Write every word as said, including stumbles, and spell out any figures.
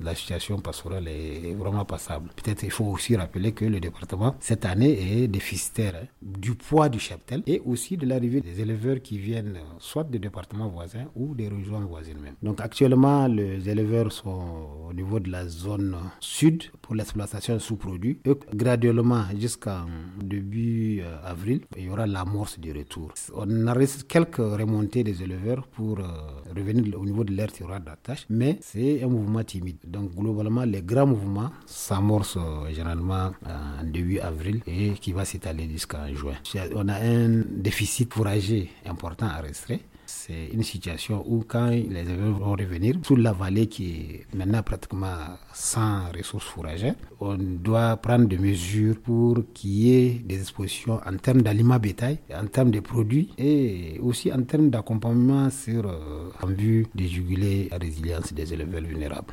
la situation pastorale est vraiment passable. Peut-être il faut aussi rappeler que le département, cette année, est déficitaire hein, du poids du cheptel et aussi de l'arrivée des éleveurs qui viennent soit des départements voisins ou des régions voisines même. Donc actuellement, les éleveurs sont au niveau de la zone sud pour l'exploitation de sous-produits. Et graduellement, jusqu'en début euh, avril, il y aura l'amorce du retour. On enregistre quelques remontées des éleveurs pour euh, revenir au niveau de leur tiroir d'attache, mais c'est un mouvement timide. Donc globalement, les grands mouvements s'amorcent euh, généralement euh, en début avril et qui va s'étaler jusqu'en juin. On a un déficit fourrager important à restreindre. C'est une situation où quand les éleveurs vont revenir sur la vallée qui est maintenant pratiquement sans ressources fourragères, on doit prendre des mesures pour qu'il y ait des expositions en termes d'aliments bétail, en termes de produits et aussi en termes d'accompagnement sur, euh, en vue de juguler la résilience des éleveurs vulnérables.